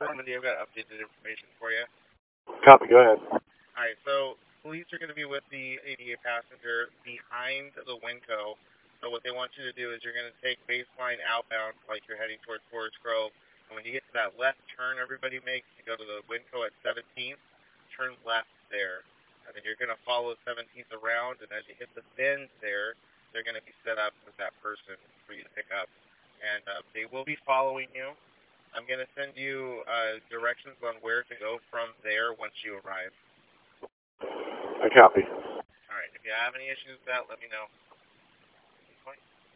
Normandy, I've got updated information for you. Copy, go ahead. Alright, so police are going to be with the ADA passenger behind the Winco. So what they want you to do is you're going to take baseline outbound like you're heading towards Forest Grove. And when you get to that left turn everybody makes, you go to the Winco at 17th, turn left there. And then you're going to follow 17th around, and as you hit the bend there, they're going to be set up with that person for you to pick up. And they will be following you. I'm going to send you directions on where to go from there once you arrive. I copy. All right. If you have any issues with that, let me know.